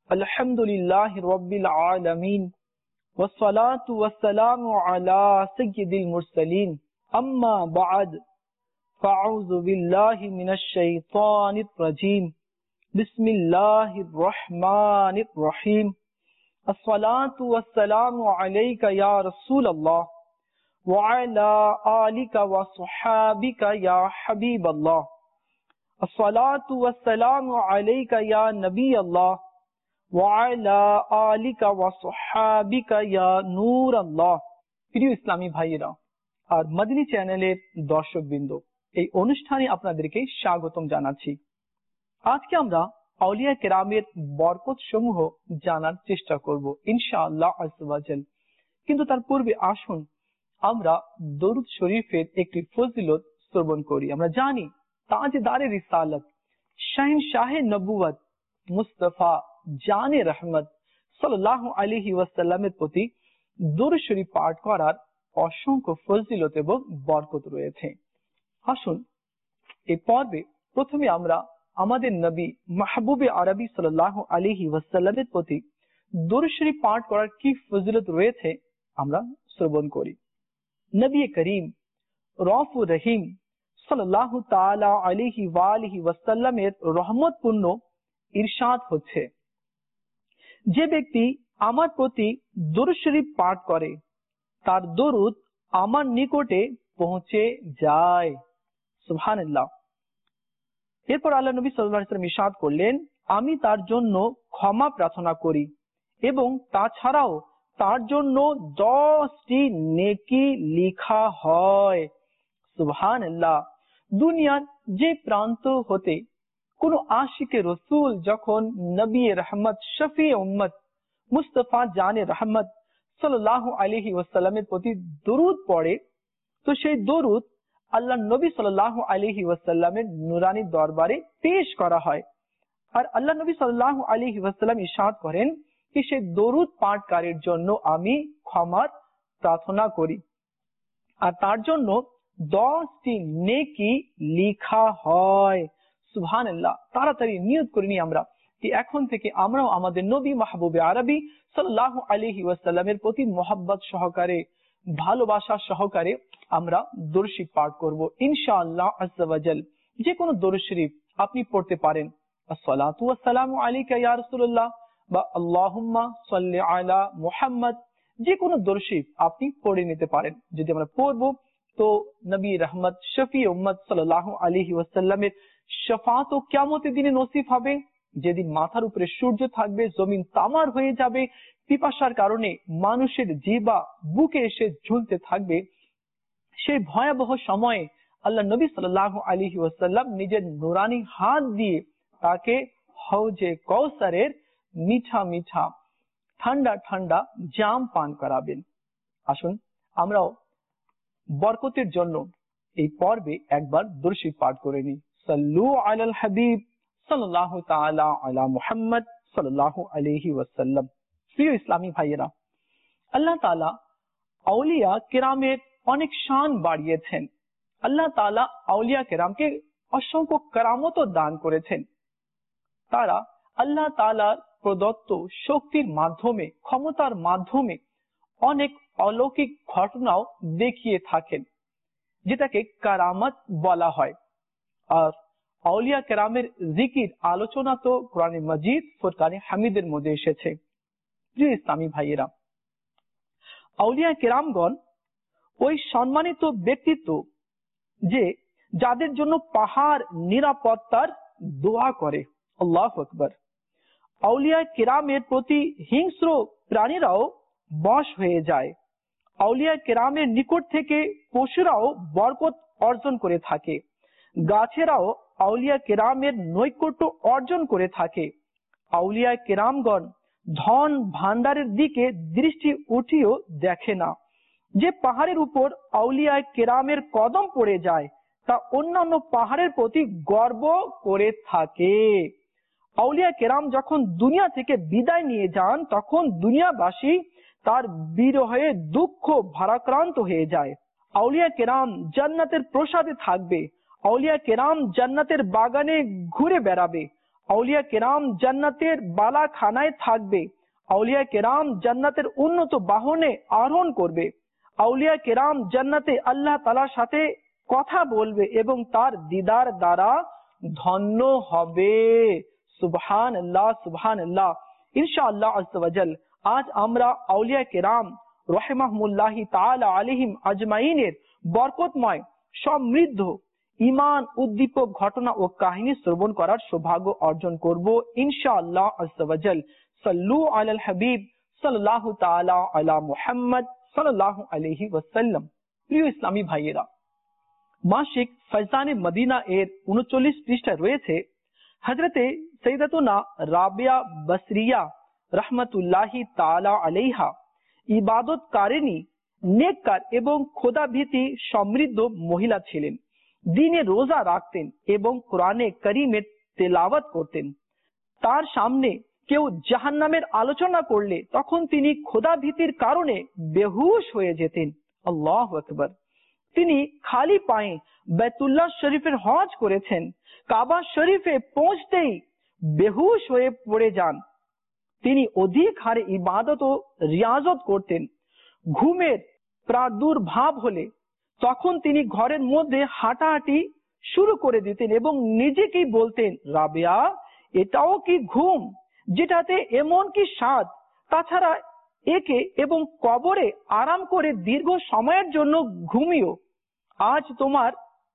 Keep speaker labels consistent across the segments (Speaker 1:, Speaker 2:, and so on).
Speaker 1: আলহামদুলিল্লাহি রাব্বিল আলামিন ওয়াসসালাতু ওয়াসসালামু আলা সাইয়্যিদিল মুরসালিন আম্মা বা'দ ফাআউযু বিল্লাহি মিনাশ শাইতানির রাজীম বিসমিল্লাহির রহমানির রহিম আসসালাতু ওয়াসসালামু আলাইকা ইয়া রাসূলুল্লাহ ওয়া আলা আলিকা ওয়া সাহবিকা ইয়া হাবিবাল্লাহ আসসালাতু ওয়াসসালামু আলাইকা ইয়া নবিয়াল্লাহ ওয়ালা আলিকা ওয়া সাহবিকা ইয়া নূরাল্লাহ। প্রিয় ইসলামী ভাইয়েরা আর মদনী চ্যানেলের দর্শকবৃন্দ, এই অনুষ্ঠানে আপনাদেরকে স্বাগতম জানাচ্ছি। আজকে আমরা আউলিয়া কেরামের বরকত সমূহ জানার চেষ্টা করব ইনশাআল্লাহ আযজা ওয়া জাল। কিন্তু তার পূর্বে আসুন আমরা দরুদ শরীফের একটি ফজিলত শ্রবণ করি। আমরা জানি তাজদারে রিসালাত শাহিনশাহে নবুয়ত মুস্তাফা জানে রহমত সাল্লাল্লাহু আলাইহি ওয়াসাল্লামের প্রতি দরুদ শরীফ পাঠ করার অসংখ্য ফজিলত এবং বরকত রয়েছে। আসুন এই পর্বে প্রথমে আমরা আমাদের নবী মাহবুবে আরবি সাল্লাল্লাহু আলাইহি ওয়াসাল্লামের প্রতি দরুদ শরীফ পাঠ করার কি ফজিলত রয়েছে আমরা শ্রবণ করি। নবী করিম রউফুর রহিম সাল্লাল্লাহু তাআলা আলাইহি ওয়া আলিহি ওয়াসাল্লামের রহমতপূর্ণ ইরশাদ হচ্ছে, যে ব্যক্তি আমার প্রতি দরুদ শরীফ পাঠ করে তার দরুদ আমার নিকটে পৌঁছে যায়। সুবহানাল্লাহ। এরপর আল্লাহ নবী সাল্লাল্লাহু আলাইহি ওয়াসাল্লাম ইরশাদ করলেন, আমি তার জন্য ক্ষমা প্রার্থনা করি এবং তাছাড়াও তার জন্য 10টি নেকি লেখা হয়। সুবহানাল্লাহ। দুনিয়ার যে প্রান্ত হতে কোন আশিকে রসুল যখন নবী রহমত শফি উম্মত মুস্তাফা জানে রহমত সাল্লাল্লাহু আলাইহি ওয়াসাল্লামের প্রতি দরুদ পড়ে, তো সেই দরুদ আল্লাহ নবী সাল্লাল্লাহু আলাইহি ওয়াসাল্লামের নুরানি দরবারে পেশ করা হয়। আর আল্লাহ নবী সাল্লাল্লাহু আলাইহি ওয়াসাল্লাম ইরশাদ করেন যে সেই দরুদ পাঠকারীর জন্য আমি ক্ষমা প্রার্থনা করি আর তার জন্য 10টি নেকি লেখা হয়। সুবহানাল্লাহ। তাড়াতাড়ি নিয়ত করে নি আমরা যে এখন থেকে আমরাও আমাদের নবী মাহবুবে আরবি সাল্লাল্লাহু আলাইহি ওয়াসাল্লামের প্রতি মহব্বত সহকারে ভালোবাসা সহকারে আমরা দরুদ শরীফ পাঠ করব ইনশাআল্লাহ আযজা ওয়া জাল। যে কোনো দরুদ শরীফ আপনি পড়তে পারেন, আসসালাতু ওয়াসসালামু আলাইকা ইয়া রাসূলুল্লাহ বা আল্লাহুম্মা সাল্লি আলা মুহাম্মদ, যে কোনো দরুদ শরীফ আপনি পড়ে নিতে পারেন। যদি আমরা পড়ব তো নবী রহমত শফি উম্মত সাল্লাল্লাহু আলাইহি ওয়াসাল্লামের শাফাত ও কিয়ামতের দিনে নসিব হবে, যেদিন মাথার উপরে সূর্য থাকবে, জমিন তামার হয়ে যাবে, পিপাসার কারণে মানুষের জিহ্বা বুকে এসে ঝুলতে থাকবে। সেই ভয়াবহ সময়ে আল্লাহ নবী সাল্লাল্লাহু আলাইহি ওয়াসাল্লাম নিজের নুরানি হাত দিয়ে তাকে হাউজে কাউসারের মিঠা মিঠা ঠান্ডা ঠান্ডা জাম পান করাবেন। আসুন আমরাও বরকতের জন্য এই পর্বে একবার দরুদ শরীফ পাঠ করে নিই। সাল্লু আলাল হাবিব সাল্লাল্লাহু তাআলা আলা মুহাম্মদ সাল্লাল্লাহু আলাইহি ওয়াসাল্লাম। প্রিয় ইসলামী ভাইয়েরা, আল্লাহ তাআলা আউলিয়া কেরামের অনেক শান বাড়িয়েছেন। আল্লাহ তাআলা আউলিয়া কেরামকে অসংখ্য কারামত দান করেছেন। তারা আল্লাহ তাআলার প্রদত্ত শক্তির মাধ্যমে, ক্ষমতার মাধ্যমে অনেক অলৌকিক ঘটনাও দেখিয়ে থাকেন, যেটাকে কারামত বলা হয়। আর আউলিয়া কেরামের জিকির আলোচনা তো কোরআনে মাজিদ ফুরকানে হামিদের মধ্যে এসেছে। প্রিয় ইসলামী ভাইয়েরা, আউলিয়া কেরামগণ ওই সম্মানিত ব্যক্তিত্ব যে যাদের জন্য পাহাড় নিরাপত্তার দোয়া করে। আল্লাহু আকবার। আউলিয়া কেরামের প্রতি হিংস্র প্রাণীরাও বশ হয়ে যায়। আউলিয়া কেরামের নিকট থেকে পশুরাও বরকত অর্জন করে থাকে, গাছেরাও আউলিয়া কেরামের নৈকট্য অর্জন করে থাকে। আউলিয়া কেরামগণ ধন ভান্ডারের দিকে দৃষ্টি উঠিয়েও দেখে না। যে পাহাড়ের উপর আউলিয়া কেরামের কদম পড়ে যায় তা অন্যান্য পাহাড়ের প্রতি গর্ব করে থাকে। আউলিয়া কেরাম যখন দুনিয়া থেকে বিদায় নিয়ে যান তখন দুনিয়াবাসী তার বিরহে দুঃখ ভারাক্রান্ত হয়ে যায়। আউলিয়া কেরাম জান্নাতের প্রসাদে থাকবে, আউলিয়া কেরাম জান্নাতের বাগানে ঘুরে বেড়াবে, আউলিয়া কেরাম জান্নাতের বালাখানায় থাকবে, আউলিয়া কেরাম জান্নাতের উন্নত বাহনে আরোহণ করবে, আউলিয়া কেরাম জান্নাতে আল্লাহ তাআলার সাথে কথা বলবে এবং তার দিদার দ্বারা ধন্য হবে। সুবহানাল্লাহ, সুবহানাল্লাহ। ইনশাআল্লাহ আযজা ওয়া জাল আজ আমরা আউলিয়া কেরাম রাহিমাহুমুল্লাহি তাআলা আলাইহিম আজমাইনের বরকতময় সমৃদ্ধ ঈমান উদ্দীপক ঘটনা ও কাহিনী শ্রবণ করার সৌভাগ্য অর্জন করব ইনশাআল্লাহ আযজা ওয়া জাল। সাল্লু আলাল হাবিব সাল্লাল্লাহু তাআলা আলা মুহাম্মদ সাল্লাল্লাহু আলাইহি ওয়াসাল্লাম। প্রিয় ইসলামী ভাইয়েরা, মাসিক ফয়জানে মদিনা এর ৩৯ পৃষ্ঠায় রয়েছে হযরতে সাইয়্যিদাতুনা রাবিয়া বসরিয়া রাহমাতুল্লাহি তাআলা আলাইহা ইবাদতকারিনী, নেককার এবং খোদাভীতি সমৃদ্ধ মহিলা ছিলেন। দিনে রোজা রাখতেন এবং কোরআনে কারীমের তেলাওয়াত করতেন। তার সামনে কেউ জাহান্নামের আলোচনা করলে তখন তিনি খোদাভীতির কারণে বেহুশ হয়ে যেতেন। আল্লাহু আকবার। তিনি খালি পায়ে বাইতুল্লাহ শরীফের হজ করেছেন, কাবা শরীফে পৌঁছতেই বেহুশ হয়ে পড়ে যান। তিনি অধিক হারে ইবাদত ও রিয়াজত করতেন। ঘুমের প্রাদুর্ভাব হলে তখন তিনি ঘরের মধ্যে হাঁটাহাঁটি শুরু করে দিতেন এবং নিজেকেই বলতেন, রাবেয়া, এটাও কি ঘুম যেটাতে এমন কি স্বাদ? তাছাড়া একে এবং কবরে আরাম করে দীর্ঘ সময়ের জন্য ঘুমিও। আজ তোমার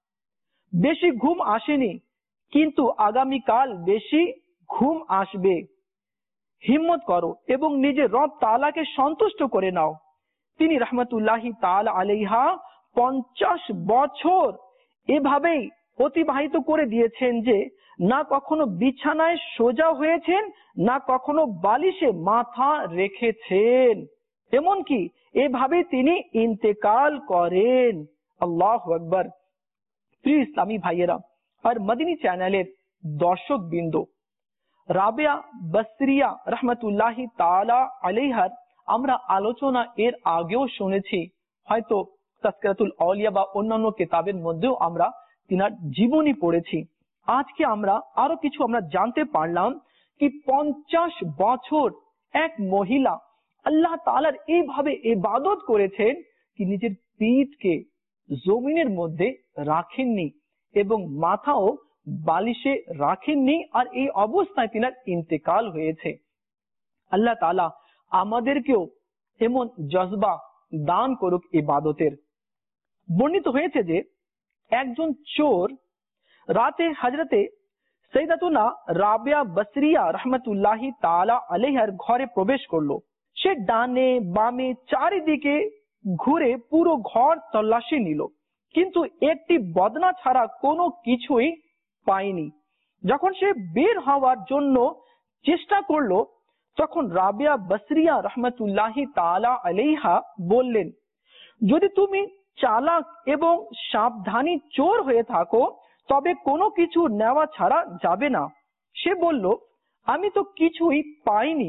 Speaker 1: বেশি ঘুম আসেনি, কিন্তু আগামীকাল বেশি ঘুম আসবে। হিম্মত করো এবং নিজের রব তাআলাকে সন্তুষ্ট করে নাও। তিনি রাহমাতুল্লাহি তাআলা আলাইহা 50 বছর এভাবেই অতিবাহিত করে দিয়েছেন যে না কখনো বিছানায় সোজা হয়েছেন, না কখনো বালিশে মাথা রেখেছেন। এমনকি এভাবে তিনি ইন্তেকাল করেন। আল্লাহু আকবার। প্রিয় ইসলামী ভাইয়েরা আর মদিনী চ্যানেলের দর্শক বৃন্দ, রাবেয়া বসরিয়া রাহমাতুল্লাহি তাআলা আলাইহার আমরা আলোচনা এর আগেও শুনেছি, হয়তো তাজকিরাতুল আউলিয়া বা অন্যান্য কিতাবের মধ্যেও আমরা তিনার জীবনী পড়েছি। আজকে আমরা আরো কিছু জানতে পারলাম কি 50 বছর এক মহিলা আল্লাহ তাআলার এইভাবে ইবাদত করেছেন কি নিজের পিঠকে জমিনের মধ্যে রাখেননি এবং মাথাও বালিশে রাখেননি, আর এই অবস্থায় তিনার ইন্তেকাল হয়েছে। আল্লাহ তাআলা আমাদেরকেও এমন জজবা দান করুক ইবাদতের। বর্ণিত হয়েছে যে একজন চোর রাতে হযরতে সাইয়্যিদাতুনা রাবিয়া বসরিয়া রাহমাতুল্লাহি তাআলা আলাইহার ঘরে প্রবেশ করলো। সে ডানে বামে চারিদিকে ঘুরে পুরো ঘর তল্লাশি নিল, কিন্তু একটি বদনা ছাড়া কোনো কিছুই পায়নি। যখন সে বের হওয়ার জন্য চেষ্টা করলো তখন রাবিয়া বসরিয়া রাহমাতুল্লাহি তাআলা আলাইহা বললেন, যদি তুমি চালাক এবং সাবধানী চোর হয়ে থাকো তবে কোনো কিছু নেওয়া ছাড়া যাবে না। সে বলল, আমি তো কিছুই পাইনি।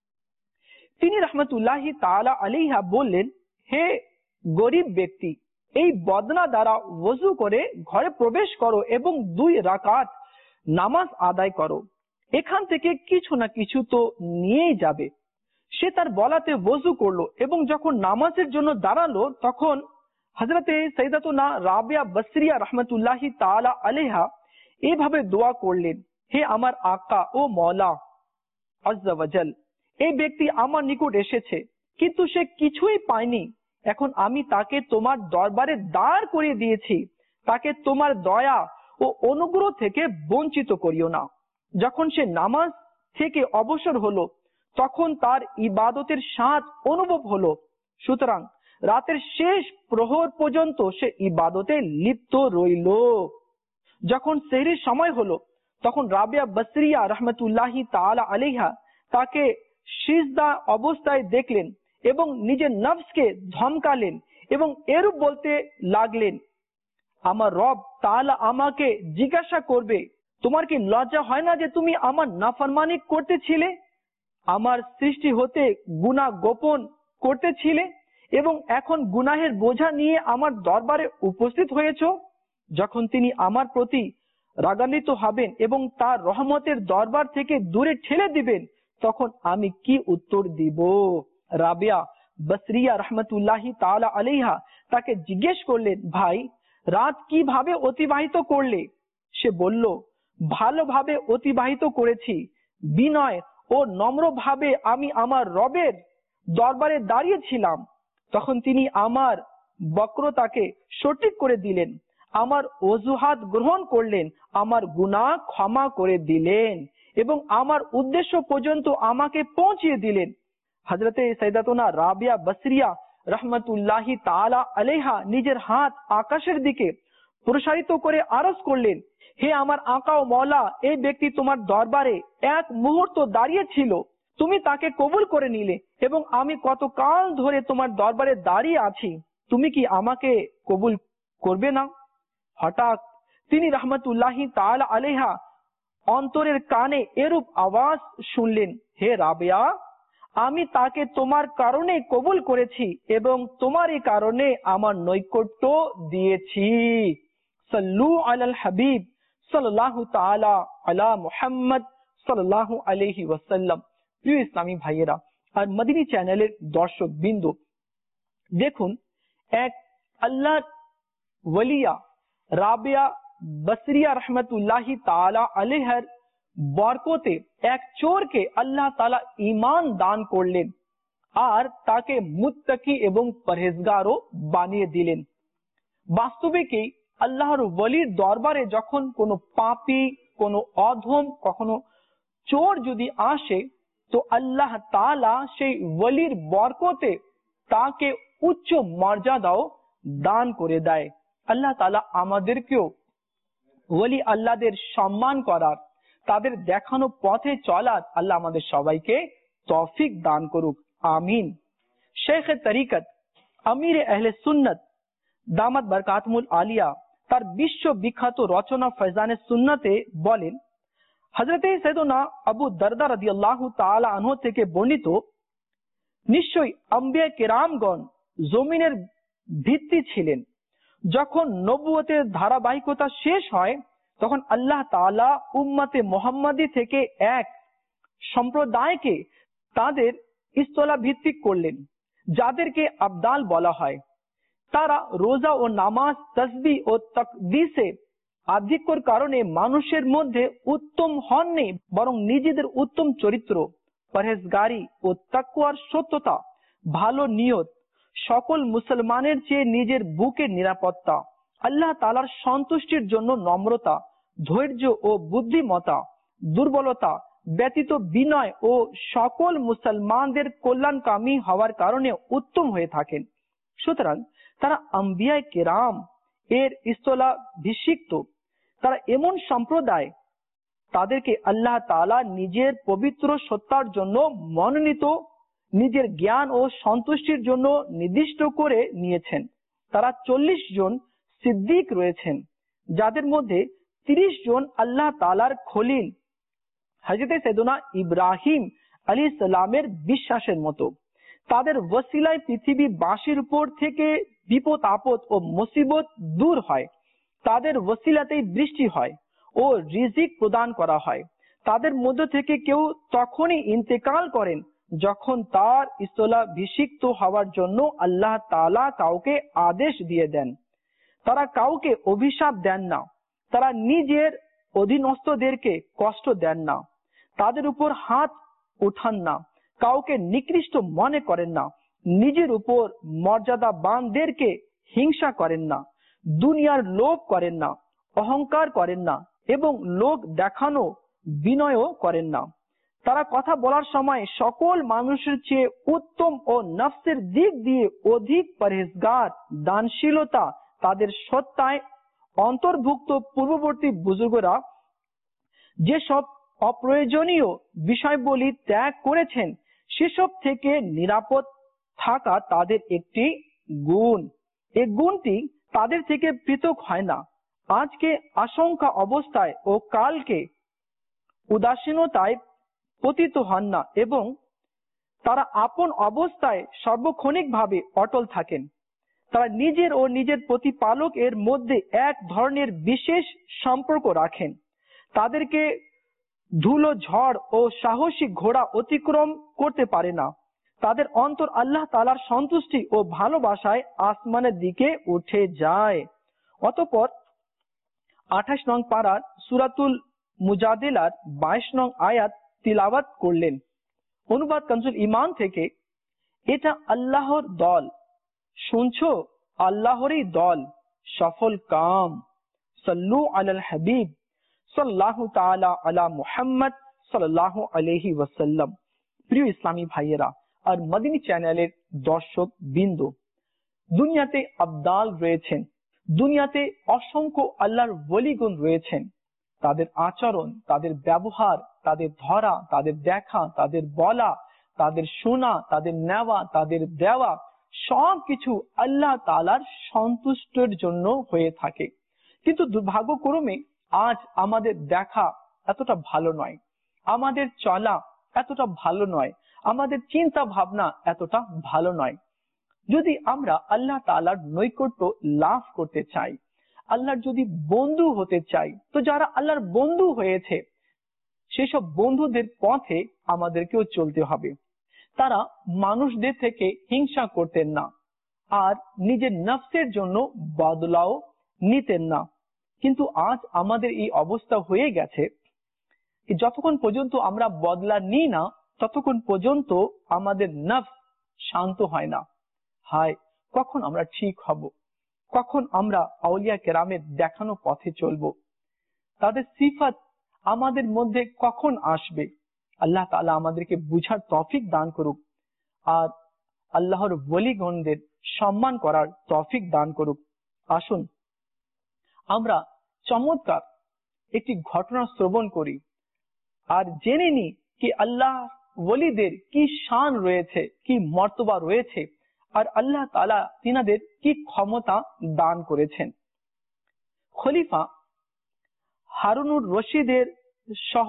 Speaker 1: তিনি রাহমাতুল্লাহি তাআলা আলাইহা বললেন, হে গরিব ব্যক্তি, এই বদনা দ্বারা ওযু করে ঘরে প্রবেশ করো এবং 2 রাকাত নামাজ আদায় করো। এখান থেকে কিছু না কিছু তো নিয়েই যাবে। সে তার বলাতে ওযু করলো এবং যখন নামাজের জন্য দাঁড়ালো তখন হযরতে সাইয়্যিদাতুনা রাবিয়া বসরিয়া রাহমাতুল্লাহি তাআলা আলাইহা এইভাবে দোয়া করলেন, হে আমার আকা ও মওলা আযজা ওয়া জাল, এই ব্যক্তি আমার নিকট এসেছে কিন্তু সে কিছুই পায়নি। এখন আমি তাকে তোমার দরবারে দাঁড় করিয়ে দিয়েছি, তাকে তোমার দয়া ও অনুগ্রহ থেকে বঞ্চিত করিও না। যখন সে নামাজ থেকে অবসর হলো তখন তার ইবাদতের স্বাদ অনুভব হলো। সুতরাং রাতের শেষ প্রহর পর্যন্ত সে ইবাদতে লিপ্ত রইল। যখন সেহরির সময় হলো তখন রাবিয়া বসরিয়া রাহমাতুল্লাহি তাআলা আলাইহা তাকে সিজদা অবস্থায় দেখলেন এবং নিজের নফসকে ধমকালেন এবং এরূপ বলতে লাগলেন, আমার রব তাআলা আমাকে জিজ্ঞাসা করবে, তোমার কি লজ্জা হয় না যে তুমি আমার নাফরমানি করতেছিলে, আমার সৃষ্টি হতে গুনাহ গোপন করতেছিলে এবং এখন গুনাহের বোঝা নিয়ে আমার দরবারে উপস্থিত হয়েছো? যখন তিনি আমার প্রতি রাগান্বিত হবেন এবং তার রহমতের দরবার থেকে দূরে ঠেলে দিবেন, তখন আমি কি উত্তর দিব? রাবিয়া বসরিয়া রহমতুল্লাহি তাআলা আলাইহা তাকে জিজ্ঞেস করলেন, ভাই রাত কিভাবে অতিবাহিত করলে? সে বলল, ভালোভাবে অতিবাহিত করেছি। বিনয় ও নম্রভাবে আমি আমার রবের দরবারে দাঁড়িয়েছিলাম। তখন তিনি আমার বক্রতাকে সঠিক করে দিলেন, আমার অজুহাত গ্রহণ করলেন, আমার গুনাহ ক্ষমা করে দিলেন এবং আমার উদ্দেশ্য পর্যন্ত আমাকে পৌঁছিয়ে দিলেন। হযরতে সাইয়্যিদাতুনা রাবিয়া বসরিয়া রহমতুল্লাহি তাআলা আলাইহা নিজের হাত আকাশের দিকে প্রসারিত করে আরজ করলেন, হে আমার আকা ও মওলা, এই ব্যক্তি তোমার দরবারে এক মুহূর্ত দাঁড়িয়ে ছিল, তুমি তাকে কবুল করে নিলে এবং আমি কতকাল ধরে তোমার দরবারে দাঁড়িয়ে আছি, তুমি কি আমাকে কবুল করবে না? হঠাৎ তিনি রহমতুল্লাহি তাআলা আলাইহা অন্তরের কানে এরূপ আওয়াজ শুনলেন, হে রাবিয়া, আমি তাকে তোমার কারণে কবুল করেছি এবং তোমারই কারণে আমার নৈকট্য দিয়েছি। সাল্লু আলাল হাবিব সাল্লাল্লাহু তাআলা আলা মুহাম্মদ সাল্লাল্লাহু আলাইহি ওয়াসাল্লাম। প্রিয় ইসলামী ভাইয়েরা আর মদিনী চ্যানেলের দর্শক বিন্দু, দেখুন এক আল্লাহ ওয়ালিয়া রাবিয়া বসরিয়া রহমতুল্লাহি তাআলা আলাইহার বরকতে এক চোরকে আল্লাহ তাআলা ঈমান দান করলেন আর তাকে মুত্তাকি এবং পরহেজগারও বানিয়ে দিলেন। বাস্তবিকই আল্লাহর ওয়ালির দরবারে যখন কোনো পাপী, কোনো অধম, কখনো চোর যদি আসে, তো আল্লাহ তাআলা সেই ওয়ালির বরকতে তাকে উচ্চ মর্যাদাও দান করে দেয়। আল্লাহ তাআলা আমাদেরকেও ওয়ালি আল্লাহদের সম্মান করার, তাদের দেখানো পথে চলার আল্লাহ আমাদের সবাইকে তৌফিক দান করুক, আমিন। শেখ তরিকত আমির আহলে সুন্নাত দামাত বরকাতুল আলিয়া তার বিশ্ববিখ্যাত রচনা ফয়জানে সুন্নতে বলেন, হযরতে সাইয়্যিদুনা আবু দারদা রাদিয়াল্লাহু তাআলা আনহু থেকে বর্ণিত, নিশ্চয়ই আম্বিয়া কিরামগণ জমিনের ভিত্তি ছিলেন। যখন নবুয়তের ধারাবাহিকতা শেষ হয়, তখন আল্লাহ তাআলা উম্মতে মুহাম্মাদি থেকে এক সম্প্রদায়কে তাদের ইস্তলা ভিত্তিক করলেন, যাদেরকে আবদাল বলা হয়। তারা রোজা ও নামাজ, তাসবিহ ও তাকদীসে আধিক্যর কারণে মানুষের মধ্যে উত্তম হননি, বরং নিজেদের উত্তম চরিত্র, পরহেজগারি ও তাকওয়ার সত্যতা, ভালো নিয়ত, সকল মুসলমানের চেয়ে নিজের বুকের নিরাপত্তা, আল্লাহ তাআলার সন্তুষ্টির জন্য নম্রতা, ধৈর্য ও বুদ্ধিমত্তা, দুর্বলতা ব্যতীত বিনয় ও সকল মুসলমানদের কল্যাণকামী হওয়ার কারণে উত্তম হয়ে থাকেন। সুতরাং তারা আম্বিয়ায়ে কেরাম এর স্থলাভিষিক্ত। তারা এমন সম্প্রদায়, তাদেরকে আল্লাহ তাআলা নিজের পবিত্র সত্তার জন্য মনোনীত, নিজের জ্ঞান ও সন্তুষ্টির জন্য নির্দিষ্ট করে নিয়েছেন। তারা 40 জন সিদ্দিক রয়েছেন, যাদের মধ্যে 30 জন আল্লাহ তাআলার খলিল হযরত সাইয়্যিদুনা ইব্রাহিম আলাইহিস সালামের বিশ্বাসের মতো। তাদের ওসিলায় পৃথিবীবাসীর উপর থেকে বিপদ আপদ ও মুসিবত দূর হয়। তাদের ওসিলাতেই বৃষ্টি হয় ও রিজিক প্রদান করা হয়। তাদের মধ্য থেকে কেউ তখনই ইন্তেকাল করেন যখন তার স্থলাভিষিক্ত হওয়ার জন্য আল্লাহ তাআলা কাউকে আদেশ দিয়ে দেন। তারা কাউকে অভিশাপ দেন না, তারা নিজের অধীনস্থদেরকে কষ্ট দেন না, তাদের উপর হাত উঠান না, কাউকে নিকৃষ্ট মনে করেন না, নিজের উপর মর্যাদাবানদেরকে হিংসা করেন না, দুনিয়ার লোভ করেন না, অহংকার করেন না এবং লোক দেখানো বিনয়ও করেন না। তারা কথা বলার সময় সকল মানুষের চেয়ে উত্তম ও নফসের দিক দিয়ে অধিক পরহেজগার, দানশীলতা তাদের সত্তায় অন্তর্ভুক্ত। পূর্ববর্তী বুজুর্গরা যেসব অপ্রয়োজনীয় বিষয়বলি ত্যাগ করেছেন, সেসব থেকে নিরাপদ থাকা তাদের একটি গুণ। এই গুণটি তাদের থেকে পৃথক হয় না। আজকে আশঙ্কা অবস্থায় ও কালকে উদাসীনতায় পতিত হন না এবং তারা আপন অবস্থায় সার্বক্ষণিকভাবে অটল থাকেন। তারা নিজের ও নিজের প্রতিপালক এর মধ্যে এক ধরনের বিশেষ সম্পর্ক রাখেন। তাদেরকে ধুলো ঝড় ও সাহসী ঘোড়া অতিক্রম করতে পারে না। তাদের অন্তর আল্লাহ তাআলার সন্তুষ্টি ও ভালোবাসায় আসমানের দিকে উঠে যায়। অতঃপর 28 নং পারার সূরাতুল মুজাদিলার 22 নং আয়াত তিলাওয়াত করলেন। অনুবাদ কানজুল ঈমান থেকে, এটা আল্লাহর দল, শুনছো, আল্লাহরই দল, সফল কাম। সাল্লু আলাল হাবিব সাল্লাল্লাহু তাআলা আলা মুহাম্মদ সাল্লাল্লাহু আলাইহি ওয়াসাল্লাম। প্রিয় ইসলামী ভাইয়েরা আর মদিনী চ্যানেলের দর্শক বিন্দু, দুনিয়াতে আবদাল রয়েছেন, দুনিয়াতে অসংখ্য আল্লাহর ওলিগণ রয়েছেন। তাদের আচরণ, তাদের ব্যবহার, তাদের ধরা, তাদের দেখা, তাদের বলা, তাদের শোনা, তাদের নেওয়া, তাদের দেওয়া, সবকিছু আল্লাহ তাআলার সন্তুষ্টের জন্য হয়ে থাকে। কিন্তু দুর্ভাগ্যক্রমে আজ আমাদের দেখা এতটা ভালো নয়, আমাদের চলা এতটা ভালো নয়, আমাদের চিন্তা ভাবনা এতটা ভালো নয়। যদি আমরা আল্লাহ তাআলার নৈকট্য লাভ করতে চাই, আল্লাহর যদি বন্ধু হতে চাই, তো যারা আল্লাহর বন্ধু হয়েছে সেসব বন্ধুদের পথে আমাদেরকেও চলতে হবে। তারা মানুষদের থেকে হিংসা করতেন না আর নিজের নফসের জন্য বদলাও নিতেন না। কিন্তু আজ আমাদের এই অবস্থা হয়ে গেছে, যতক্ষণ পর্যন্ত আমরা বদলা নিই না ততক্ষণ পর্যন্ত আমাদের নফস শান্ত হয় না। হায়, কখন আমরা ঠিক হব, কখন আমরা আউলিয়া কেরামের দেখানো পথে চলবো, তাদের সিফাত আমাদের মধ্যে কখন আসবে। আল্লাহ তাআলা আমাদেরকে বুঝার তৌফিক দান করুক আর আল্লাহর ওলিগণদের সম্মান করার তৌফিক দান করুক। আসুন আমরা চমৎকার একটি ঘটনা শ্রবণ করি আর জেনে নি কি আল্লাহ ওলিদের কি শান রয়েছে, কি মর্তবা রয়েছে, আর আল্লাহ তাআলা তিনাদের কি ক্ষমতা দান করেছেন। খলিফা হারুনুর রশিদের সহ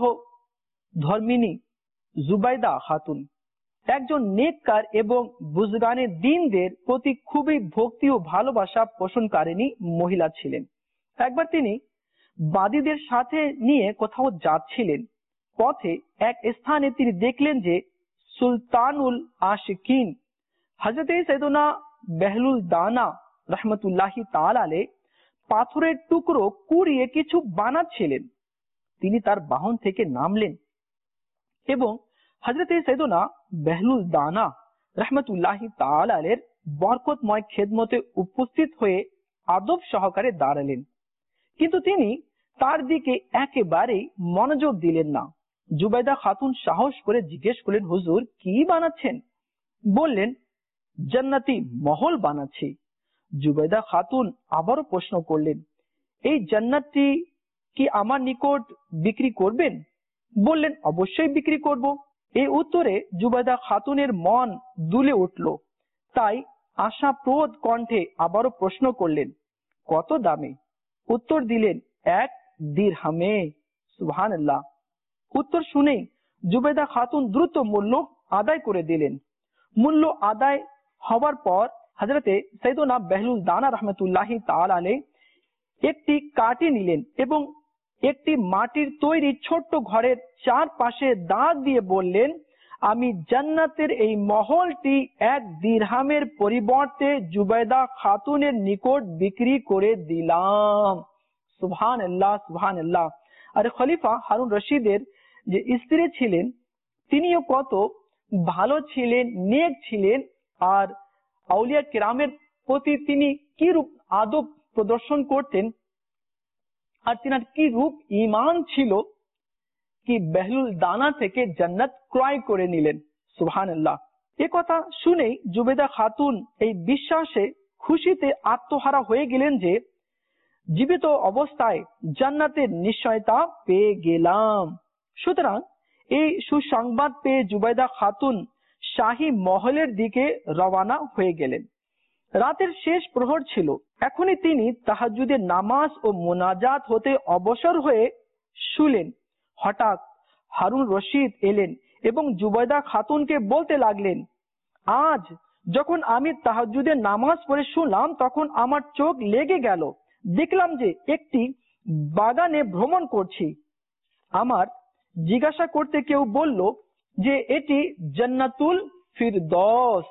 Speaker 1: ধর্মিনী জুবাইদা খাতুন একজন নেককার এবং বুজগানে দ্বীনদের প্রতি খুবই ভক্তি ও ভালোবাসা পোষণকারিণী মহিলা ছিলেন। একবার তিনি বাদীদের সাথে নিয়ে কোথাও যাচ্ছিলেন। পথে এক স্থানে তিনি দেখলেন যে সুলতানুল আশিকিন হযরতে সাইয়েদনা বেহলুল দানা রাহমাতুল্লাহি তাআলা আলাইহি পাথরের টুকরো কুড়িয়ে কিছু বানাচ্ছিলেন। তিনি তার বাহন থেকে নামলেন এবং হযরতে সাইয়েদনা বেহলুল দানা রাহমাতুল্লাহি তাআলা আলাইহির বরকতময় খেদমতে উপস্থিত হয়ে আদব সহকারে দাঁড়ালেন। কিন্তু তিনি তার দিকে একেবারেই মনোযোগ দিলেন না। জুবাইদা খাতুন সাহস করে জিজ্ঞেস করলেন, হুজুর কি বানাচ্ছেন? বললেন, জান্নাতি মহল বানাচ্ছি। জুবাইদা খাতুন আবারও প্রশ্ন করলেন, এই জান্নাতটি কি আমার নিকট বিক্রি করবেন? বললেন, অবশ্যই বিক্রি করব। এই উত্তরে জুবাইদা খাতুনের মন দুলে উঠল। তাই আশাপ্রদ কণ্ঠে আবারও প্রশ্ন করলেন, কত দামে? উত্তর দিলেন, 1 দিরহামে। সুবহানাল্লাহ। উত্তর শুনেই জুবাইদা খাতুন দ্রুত মূল্য আদায় করে দিলেন। মূল্য আদায় হওয়ার পর হযরতে সাইয়েদনা বেহলুল দানা রাহমাতুল্লাহি তাআলা আলাইহি একটি কাঠি নিলেন এবং একটি মাটির তৈরি ছোট্ট ঘরের চারপাশে দাগ দিয়ে বললেন, আমি জান্নাতের এই মহলটি 1 দিরহামের পরিবর্তে জুবাইদা খাতুনের নিকট বিক্রি করে দিলাম। সুবহানাল্লাহ, সুবহানাল্লাহ। আর খলিফা হারুন রশিদের যে স্ত্রী ছিলেন তিনিও কত ভালো ছিলেন, নেক ছিলেন, আর আউলিয়া কিরামের প্রতি তিনি কি রূপ আদব প্রদর্শন করতেন আর তিনার কি রূপ ঈমান ছিল কি বেহলুল দানা থেকে জান্নাত ক্রয় করে নিলেন। সুবহানাল্লাহ। এ কথা শুনেই জুবেদা খাতুন এই বিশ্বাসে খুশিতে আত্মহারা হয়ে গেলেন যে জীবিত অবস্থায় জান্নাতের নিশ্চয়তা পেয়ে গেলাম। সুতরাং এই সুসংবাদ পেয়ে জুবেদা খাতুন শাহী মহলের দিকে রওনা হয়ে গেলেন। রাতের শেষ প্রহর ছিল। এখনই তিনি তাহাজ্জুদের নামাজ ও মুনাজাত হতে অবসর হয়ে শুলেন। হঠাৎ হারুন রশিদ এলেন এবং জুবেদা খাতুনকে বলতে লাগলেন, আজ যখন আমি তাহাজ্জুদের নামাজ পড়ে শুনলাম তখন আমার চোখ লেগে গেল। দেখলাম যে একটি বাগানে ভ্রমণ করছি। আমার জিজ্ঞাসা করতে কেউ বলল যে এটি জান্নাতুল ফিরদৌস।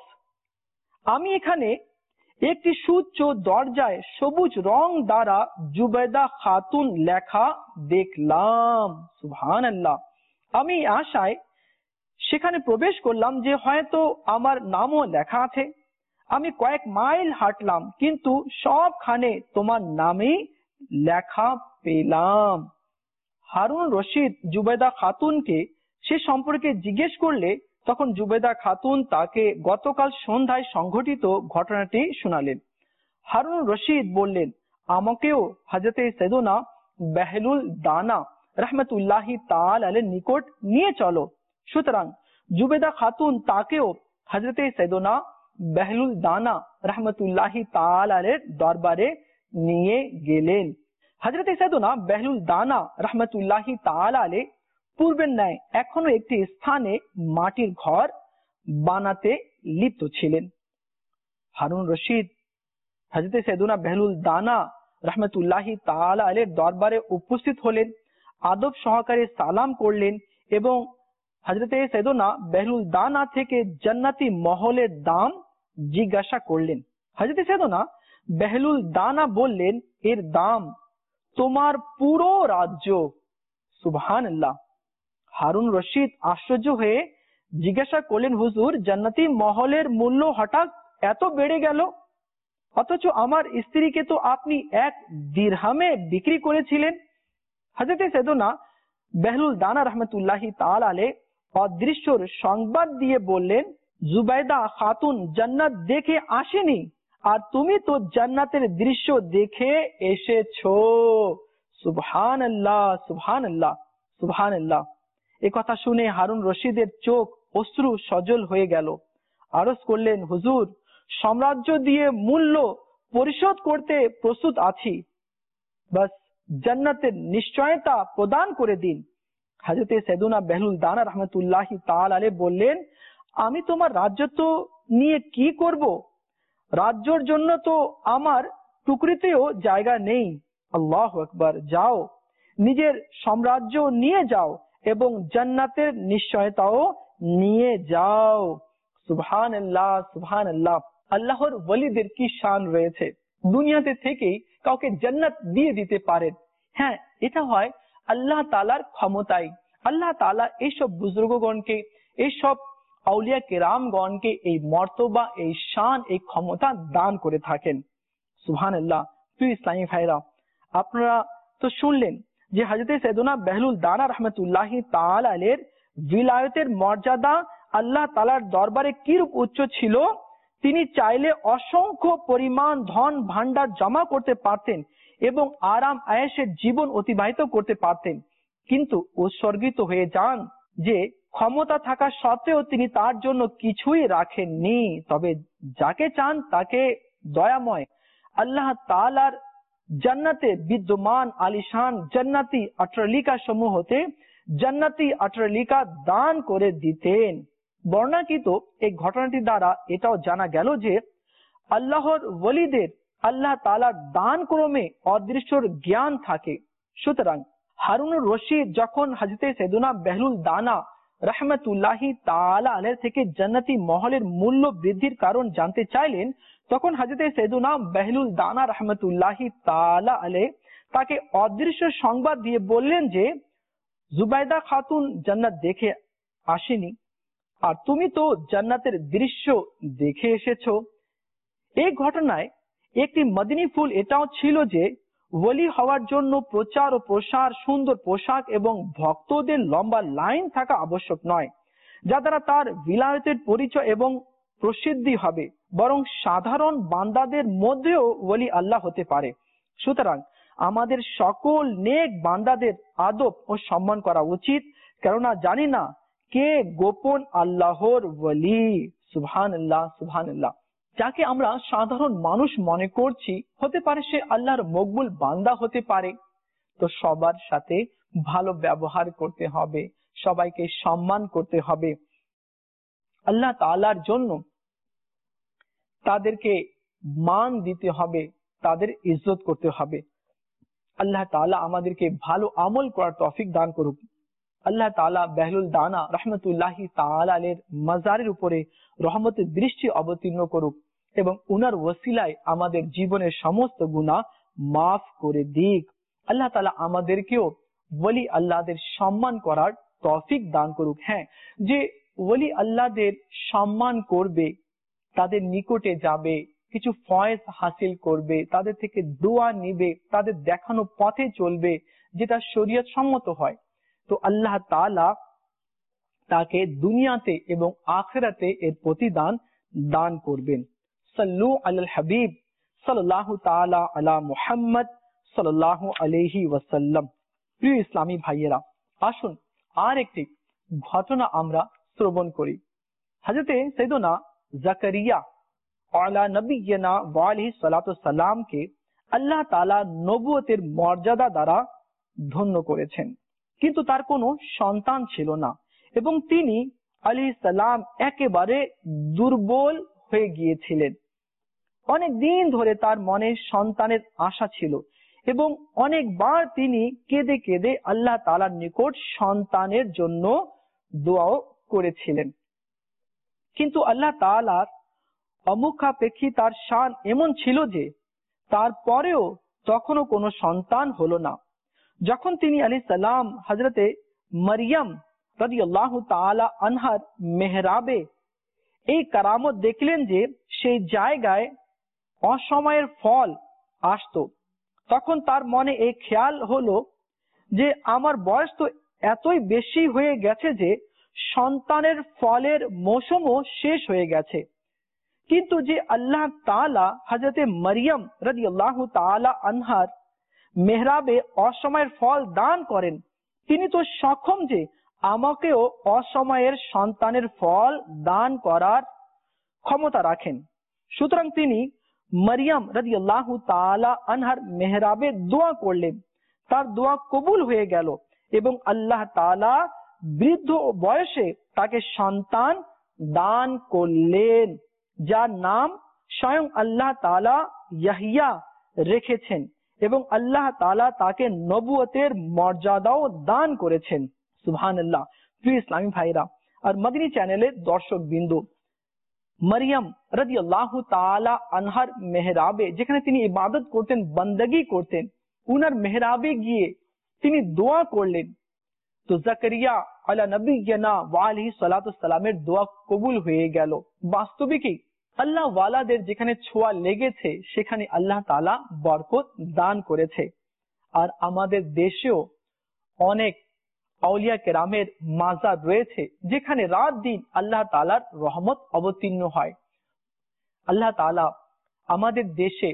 Speaker 1: আমি এখানে একটি সুউচ্চ দরজায় সবুজ রং দ্বারা জুবেদা খাতুন লেখা দেখলাম। সুবহানাল্লাহ। আমি আশায় সেখানে প্রবেশ করলাম যে হয়তো আমার নামও লেখা আছে। আমি কয়েক মাইল হাঁটলাম কিন্তু সবখানে তোমার নামই লেখা পেলাম। হারুন রশিদ জুবেদা খাতুনকে সে সম্পর্কে জিজ্ঞেস করলে তখন জুবেদা খাতুন তাকে গতকাল সন্ধ্যায় সংঘটিত ঘটনাটি শোনালেন। হারুন রশিদ বললেন, আমাকেও হযরতে সৈয়দনা বেহলুল দানা রাহমাতুল্লাহি তাআলা আলাইহির নিকট নিয়ে চলো। সুতরাং জুবেদা খাতুন তাকেও হযরতে সৈয়দনা বেহলুল দানা রাহমাতুল্লাহি তাআলা আলাইহির দরবারে নিয়ে গেলেন। হযরতে সৈয়দনা বেহলুল দানা রাহমাতুল্লাহি তাআলা আলাইহি পূর্বের ন্যায় এখনো একটি স্থানে মাটির ঘর বানাতে লিপ্ত ছিলেন। হারুন রশিদ হযরতে সৈয়দনা বেহলুল দানা রাহমাতুল্লাহি তাআলা আলাইহির দরবারে উপস্থিত হলেন, আদব সহকারে সালাম করলেন এবং হযরতে সৈয়দনা বেহলুল দানা থেকে জান্নাতি মহলের দাম জিজ্ঞাসা করলেন। হযরতে সৈয়দনা বেহলুল দানা বললেন, এর দাম তোমার পুরো রাজ্য। সুবহানাল্লাহ। হারুন রশিদ আশ্চর্য হয়ে জিজ্ঞাসা করলেন, হুজুর, জান্নাতি মহলের মূল্য হঠাৎ এত বেড়ে গেল? অথচ আমার স্ত্রীকে তো আপনি 1 দিরহামে বিক্রি করেছিলেন। হযরতে সৈয়দনা বেহলুল দানা রাহমাতুল্লাহি তাআলা আলাইহি অদৃশ্যর সংবাদ দিয়ে বললেন, জুবাইদা খাতুন জান্নাত দেখে আসেনি, আর তুমি তো জান্নাতের দৃশ্য দেখে এসেছো। সুবহানাল্লাহ, সুবহানাল্লাহ, সুবহানাল্লাহ। এই কথা শুনে হারুন রশিদের চোখ অশ্রু সজল হয়ে গেল। আরজ করলেন, হুজুর, সাম্রাজ্য দিয়ে মূল্য পরিশোধ করতে প্রস্তুত আছি, বাস জান্নাতের নিশ্চয়তা প্রদান করে দিন। হযরতে সৈয়দনা বেহলুল দানা রাহমাতুল্লাহি তাআলা আলাইহি বললেন, আমি তোমার রাজ্যত্ব নিয়ে কি করব? রাজ্যের জন্য তো আমার টুকরিতেও জায়গা নেই। আল্লাহু আকবার। যাও, নিজের সাম্রাজ্য নিয়ে যাও এবং জান্নাতের নিশ্চয়তাও নিয়ে যাও। সুবহানাল্লাহ, সুবহানাল্লাহ। আল্লাহর ওয়ালিদের কি শান রয়েছে, দুনিয়াতে থেকেই কাউকে জান্নাত দিয়ে দিতে পারেন। হ্যাঁ, এটা হয় আল্লাহ তাআলার ক্ষমতায়। আল্লাহ তাআলা এইসব বুজুর্গগণকে, এইসব আউলিয়া কেরামগণকে এই মর্তবা, এই শান, এই ক্ষমতা দান করে থাকেন। সুবহানাল্লাহ। প্রিয় ইসলামী ভাইরা, আপনারা তো শুনলেন যে হযরতে সৈয়দনা বেহলুল দানা রাহমাতুল্লাহি তাআলা আলাইহির বিলায়তের মর্যাদা আল্লাহ তাআলার দরবারে কিরূপ উচ্চ ছিল। তিনি চাইলে অসংখ্য পরিমাণ ধন ভান্ডার জমা করতে পারতেন এবং আরাম আয়েশের জীবন অতিবাহিত করতে পারতেন, কিন্তু উৎসর্গিত হয়ে যান যে ক্ষমতা থাকা সত্ত্বেও তিনি তার জন্য কিছুই রাখেননি। তবে যাকে চান তাকে দয়াময় আল্লাহ তাআলার জান্নাতে বিদ্যমান আলিশান জান্নাতি অট্টালিকা সমূহ হতে জান্নাতি অট্টালিকা দান করে দিতেন। বর্ণাকৃত এই ঘটনাটি দ্বারা এটাও জানা গেল যে আল্লাহর ওয়ালিদের আল্লাহ তাআলার দান ক্রমে অদৃশ্যর জ্ঞান থাকে। সুতরাং হারুনুর রশিদ যখন হযরতে সৈয়দনা বেহলুল দানা রাহমাতুল্লাহি তাআলা আলাইহি থেকে জান্নাতি মহলের মূল্য বৃদ্ধির কারণ জানতে চাইলেন, তখন হযরতে সৈয়দনা বেহলুল দানা রাহমাতুল্লাহি তাআলা আলাইহি তাকে অদৃশ্য সংবাদ দিয়ে বললেন যে জুবাইদা খাতুন জান্নাত দেখে আসেনি, আর তুমি তো জান্নাতের দৃশ্য দেখে এসেছো। এই ঘটনায় একটি মদিনী ফুল এটাও ছিল যে ওলি হওয়ার জন্য প্রচার ও প্রসার, সুন্দর পোশাক এবং ভক্তদের লম্বা লাইন থাকা আবশ্যক নয়, যা দ্বারা তার বিলায়তের পরিচয় এবং প্রসিদ্ধি হবে, বরং সাধারণ বান্দাদের মধ্যেও ওলি আল্লাহ হতে পারে। সুতরাং আমাদের সকল নেক বান্দাদের আদব ও সম্মান করা উচিত, কেননা জানি না কে গোপন আল্লাহর ওলি। সুবহানাল্লাহ, সুবহানাল্লাহ। যাকে আমরা সাধারণ মানুষ মনে করছি, হতে পারে সে আল্লাহর মকবুল বান্দা হতে পারে। তো সবার সাথে ভালো ব্যবহার করতে হবে, সবাইকে সম্মান করতে হবে। আল্লাহ তাআলার জন্য তাদেরকে মান দিতে হবে, তাদের ইজ্জত করতে হবে। আল্লাহ তাআলা আমাদেরকে ভালো আমল করার তৌফিক দান করুক। আল্লাহ তাআলা বেহলুল দানা রহমতুল্লাহি তাআলা আলাইহির মাজারের উপরে রহমতের দৃষ্টি অবতীর্ণ করুক এবং উনার ওসিলায় আমাদের জীবনের সমস্ত গুনাহ মাফ করে দিক। আল্লাহ তাআলা আমাদেরকেও ওলি আল্লাহদের সম্মান করার তৌফিক দান করুক। হ্যাঁ, যে ওলি আল্লাহদের সম্মান করবে, তাদের নিকটে যাবে, কিছু ফয়েজ হাসিল করবে, তাদের থেকে দোয়া নিবে, তাদের দেখানো পথে চলবে যেটা শরীয়ত সম্মত হয়, তো আল্লাহ তাআলা তাকে দুনিয়াতে এবং আখিরাতে এর প্রতিদান দান করবেন। সাল্লু আলাল হাবিব সাল্লাল্লাহু তাআলা আলা মুহাম্মদ সাল্লাল্লাহু আলাইহি ওয়াসাল্লাম। প্রিয় ইসলামী ভাইয়েরা, আসুন আর একটি ঘটনা আমরা শ্রবণ করি। হযরতে সাইয়েদনা জাকারিয়া আলা নবিয়্যিনা ওয়া আলাইহিস সালাতু সালামকে আল্লাহ তাআলা নবুয়তের মর্যাদা দ্বারা ধন্য করেছেন, কিন্তু তার কোনো সন্তান ছিল না এবং তিনি আলাইহিস সালাম একেবারে দুর্বল হয়ে গিয়েছিলেন। অনেক দিন ধরে তার মনে সন্তানের আশা ছিল এবং অনেকবার তিনি কেঁদে কেঁদে আল্লাহ তাআলার নিকট সন্তানের জন্য দোয়াও করেছিলেন, কিন্তু আল্লাহ তাআলার অমুখাপেক্ষী তার শান এমন ছিল যে তারপরেও তখনও কোনো সন্তান হলো না। যখন তিনি আলাইহিস সালাম হযরতে মারিয়াম রাদিয়াল্লাহু তাআলা আনহার মেহরাবে এই কারামত দেখলেন যে সেই জায়গায় অসময়ের ফল আসতো, তখন তার মনে এই খেয়াল হলো যে আমার বয়স তো এতই বেশি হয়ে গেছে যে সন্তানের ফলের মৌসুমও শেষ হয়ে গেছে, কিন্তু যে আল্লাহ তাআলা হযরতে মারিয়াম রাদিয়াল্লাহু তাআলা আনহার মেহরাবে অসময়ের ফল দান করেন, তিনি তো সক্ষম যে আমাকেও অসময়ের সন্তানের ফল দান করার ক্ষমতা রাখেন। সুতরাং তিনি মারিয়াম রাদিয়াল্লাহু তাআলা আনহার মেহরাবে দোয়া করলেন, তার দোয়া কবুল হয়ে গেল এবং আল্লাহ তাআলা বৃদ্ধ বয়সে তাকে সন্তান দান করলেন, যার নাম স্বয়ং আল্লাহ তাআলা ইয়াহইয়া রেখেছেন এবং আল্লাহ তাআলা তাকে নবুয়তের মর্যাদাও দান করেছেন। সুবহানাল্লাহ। প্রিয় ইসলামী ভাইরা আর মদিনী চ্যানেলের দর্শক বিন্দু, মারিয়াম রাদিয়াল্লাহু তাআলা আনহার মেহরাবে যেখানে তিনি ইবাদত করতেন, বندگی করতেন, উনার মেহরাবে গিয়ে তিনি দোয়া করলেন, তো জাকারিয়া আলা নবিয়্যিনা ওয়া আলাইহিস সালাতু সালামের দোয়া কবুল হয়ে গেল। বাস্তবিকই আল্লাহ ওয়ালাদের যেখানে ছোঁয়া লেগেছে সেখানে আল্লাহ তাআলা বরকত দান করেছে। আর আমাদের দেশেও অনেক আউলিয়া কেরামের মাজার রয়েছে যেখানে রাত দিন আল্লাহ তাআলার রহমত অবতীর্ণ হয়। আল্লাহ তাআলা আমাদের দেশে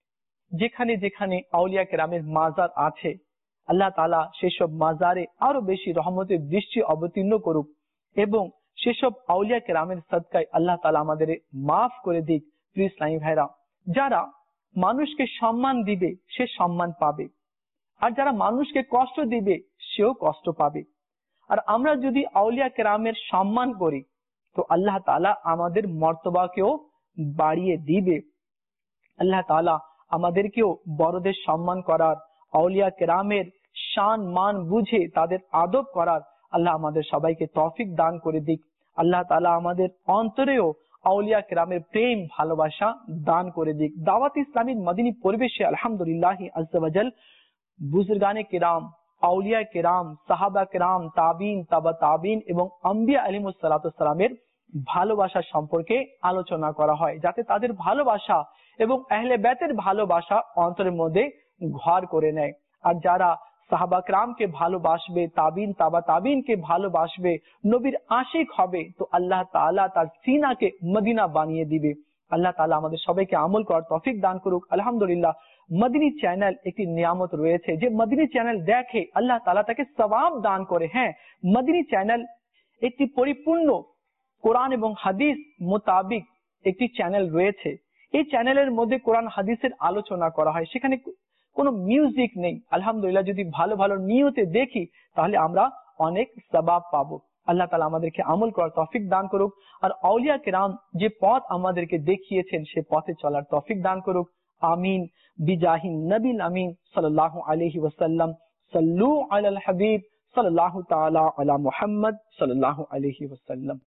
Speaker 1: যেখানে যেখানে আউলিয়া কেরামের মাজার আছে, আল্লাহ তাআলা সেসব মাজারে আরো বেশি রহমতের দৃষ্টি অবতীর্ণ করুক এবং সেসব আউলিয়া কেরামের সদকায় আল্লাহ তাআলা আমাদের মাফ করে দিক। প্রিয় ইসলামী ভাইরা, যারা মানুষকে সম্মান দিবে সে সম্মান পাবে, আর যারা মানুষকে কষ্ট দিবে সেও কষ্ট পাবে। আর আমরা যদি আউলিয়া কেরামের সম্মান করি তো আল্লাহ তাআলা আমাদের মর্তবাকেও বাড়িয়ে দিবে। আল্লাহ তাআলা আমাদেরকেও বড়দের সম্মান করার, আউলিয়া কেরামের শান মান বুঝে তাদের আদব করার আল্লাহ আমাদের সবাইকে তৌফিক দান করে দিক। আল্লাহ তাআলা আমাদের অন্তরেও আউলিয়া কেরামের প্রেম ভালোবাসা দান করে দিক। দাওয়াত ইসলামীর মদিনী পরিবেশে আলহামদুলিল্লাহ আজ্জা ওয়া জাল বুজুর্গানে কেরাম, আউলিয়া কেরাম, সাহাবা কেরাম, তাবিন, তাবা তাবিন এবং আম্বিয়া আলাইহিমুস সালাতু সালামের ভালোবাসা সম্পর্কে আলোচনা করা হয়, যাতে তাদের ভালোবাসা এবং আহলে বাইতের ভালোবাসা অন্তরের মধ্যে ঘর করে নেয়। আর যারা সাহাবা কেরামকে ভালোবাসবে, তাবিন তাবা তাবিনকে ভালোবাসবে, নবীর আশিক হবে, তো আল্লাহ তাআলা তার সিনাকে মদিনা বানিয়ে দিবে। আল্লাহ তাআলা আমাদের সবাইকে আমল করার তৌফিক দান করুক। আলহামদুলিল্লাহ, মদিনী চ্যানেল একটি নিয়ামত রয়েছে, যে মদিনী চ্যানেল দেখে আল্লাহ তাআলা তাকে সওয়াব দান করে। হ্যাঁ, মদিনী চ্যানেল একটি পরিপূর্ণ কোরআন এবং হাদিস মোতাবিক একটি চ্যানেল রয়েছে। এই চ্যানেলের মধ্যে কোরআন হাদিসের আলোচনা করা হয়, সেখানে কোনো মিউজিক নেই। আলহামদুলিল্লাহ, যদি ভালো ভালো নিয়তে দেখি তাহলে আমরা অনেক সওয়াব পাবো। আল্লাহ তাআলা আমাদেরকে আমল করার তৌফিক দান করুক, আর আউলিয়া কিরাম যে পথ আমাদেরকে দেখিয়েছেন সে পথে চলার তৌফিক দান করুক। আমিন বিজাহিন নবীল আমিন সাল্লাল্লাহু আলাইহি ওয়াসাল্লাম। সাল্লু আলাল হাবিব সাল্লাল্লাহু তাআলা আলা মুহাম্মদ সাল্লাল্লাহু আলাইহি ওয়াসাল্লাম।